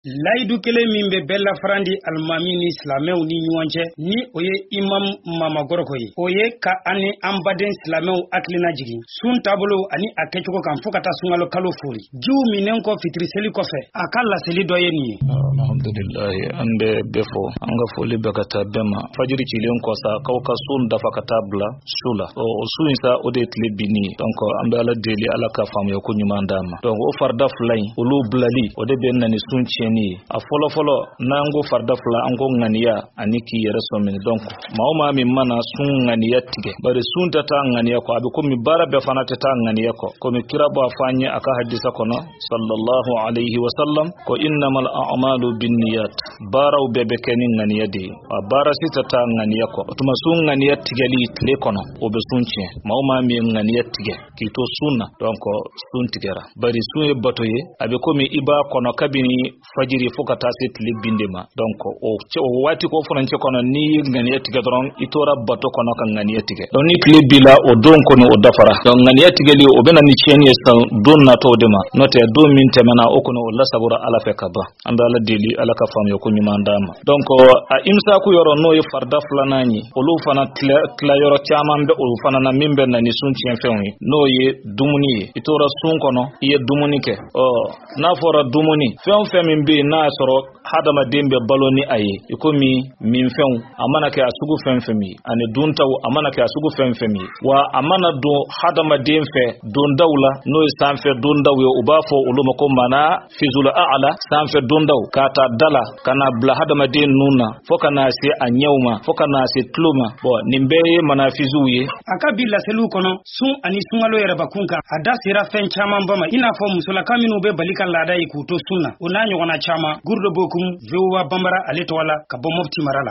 layidu kelen min bɛ bɛɛ lafarandi alimami ni silamɛw ni ɲɔgɔn cɛ ni o ye imam mamagɔrɔkɔ ye o ye ka ani an baden silamɛw hakilina jigin sun taabolo ani a kɛcogo kan fo ka taa sunkalo kalo fori jiw minen kɔ fitiri seli kɔfɛ a ka laseli dɔ ye nin ye alhamdulillah an bɛ bɛɛ fɔ an ka foli bɛ ka taa bɛɛ ma fajiri cilen kɔ sa kaw ka sun dafa ka taa bila su la o su in sa o de ye tile binni donc an bɛ ala deli ala ka faamuya ko ɲuman d'a ma donc o farida fila in olu bilali o de bɛ na ni sun tiɲɛni a fɔlɔ fɔlɔ n'an ko farida fila an ko ŋaniya ani k'i yɛrɛ sɔn minɛ donc maa o maa min mana sun ŋaniya tigɛ bari sun tɛ taa ŋaniya kɔ a bɛ komi baara bɛɛ fana tɛ taa ŋaniya kɔ komi kira b'a fɔ an ye a ka hadisa kɔnɔ sallallahu alayhi wa sallam ko innamal a'malu binniyat baaraw bɛɛ bɛ kɛ ni ŋaniya de ye a baara si tɛ taa ŋaniya kɔ o tuma sun ŋaniya tigɛli tile kɔnɔ o bɛ sun tiɲɛ maa o maa min ye ŋaniya tigɛ k'i to sun na donc sun tigɛra bari sun ye bato ye a bɛ komi i b'a kɔnɔ kabini fajiri fo ka taa se tile binde ma donc o waati ko furancɛ kɔnɔ ni ŋaniya tigɛ dɔrɔn i tora bato kɔnɔ ka ŋaniya tigɛ donc ni tile bila o don kɔni o dafara donc ŋaniya tigɛli o bɛna ni tiɲɛni ye san don natɔw de ma n'o tɛ don min tɛmɛna o kɔni o lasagora ala fɛ ka ban an bɛ ala deli ala ka faamuya ko ɲuman d'a ma donc a imsaku yɔrɔ n'o ye farida filanan ye olu fana tila yɔrɔ caman bɛ olu fana na min bɛ na ni sun tiɲɛfɛnw ye n'o ye dumuni ye i tora sun kɔnɔ i ye dumuni kɛ n'a fɔra dumuni fɛn o fɛn min bɛ yen n'a y'a sɔrɔ hadamaden bɛ balo ni a ye i komi minfɛnw a mana kɛ a sugu fɛn fɛn min ani duntaw a mana kɛ a sugu fɛn fɛn min wa a mana don hadamaden fɛ dondaw la n'o ye sanfɛ dondaw ye u b'a fɔ olu ma ko mana fizul a'la sanfɛ dondaw k'a ta dala ka na bila hadamaden nun na fo ka na se a ɲɛw ma fo ka na se tulo ma bon nin bɛɛ ye manafizuw ye a ka bi laseliw kɔnɔ sun ani sunkalo yɛrɛbakun kan a da sera fɛn caman ba ma i n'a fɔ musolaka minnu bɛ bali ka laada ye k'u to sun na o n'a ɲɔgɔnna caman Gurdo Bokum VOA Bambara ale tɔgɔ la ka bɔ Mopti mara la